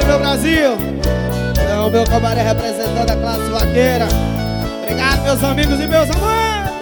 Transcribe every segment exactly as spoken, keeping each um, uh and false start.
meu Brasil. É o meu cabaré representando a classe vaqueira. Obrigado, meus amigos e meus amores.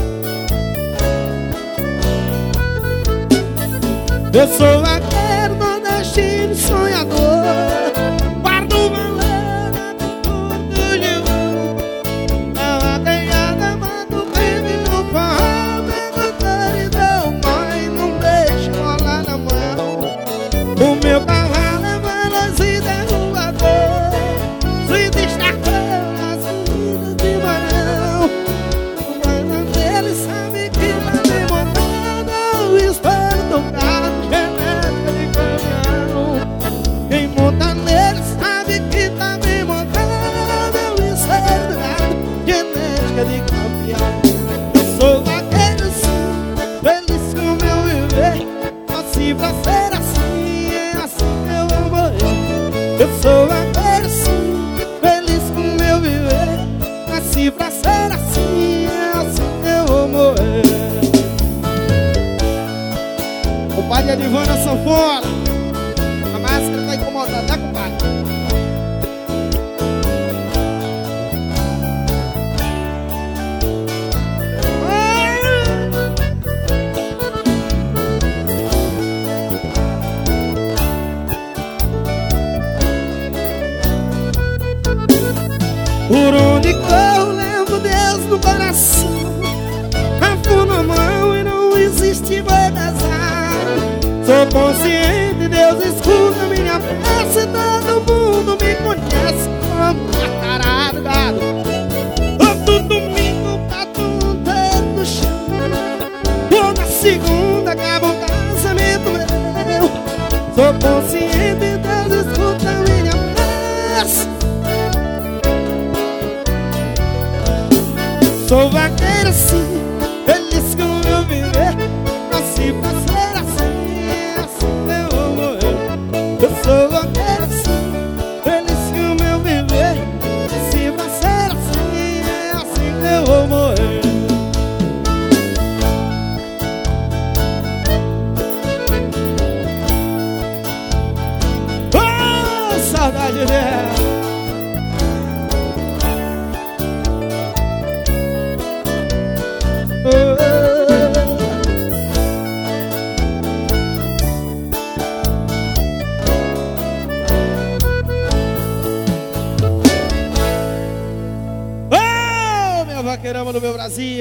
Eu sou vaqueiro, nordestino, sonhador. Guardo o valor da cultura de ouro. A vaquejada mata o crime no forró. Perguntar e dá o mãe, não deixa rolar na mão. O meu cavalo é veloz e derrubador. Se destacou nas corridas de barão. O mano dele sabe que tá bem montado. O espelho do carro, genética de caminhão. Quem monta nele sabe que tá bem montado. O espelho do carro, genética de campeão. Eu sou vaqueiro sim, feliz com o meu viver. Nasci pra ser assim, é assim que eu vou morrer. Eu sou vaqueiro sim, feliz com o meu viver. Nasci pra ser assim, é assim que eu vou morrer. O pai de Adivana sanfona. A máscara tá incomodada, tá, compadre? Por onde corro, levo Deus no coração. Afundo a mão e não existe boi das águas. Sou consciente, Deus escuta minha prece. Todo mundo me conhece como Jacarado Gado. Todo domingo bato um dedo no chão. Toda segunda acaba um casamento meu. Sou consciente, Deus escuta minha prece. Sou vaqueiro sim, feliz com o meu viver. Nasci pra ser assim, é assim que eu vou morrer. Eu sou vaqueiro sim, feliz com o meu viver. Nasci pra ser assim, é assim que eu vou morrer. Oh, saudade dela. Oh, minha vaqueirama do meu Brasil.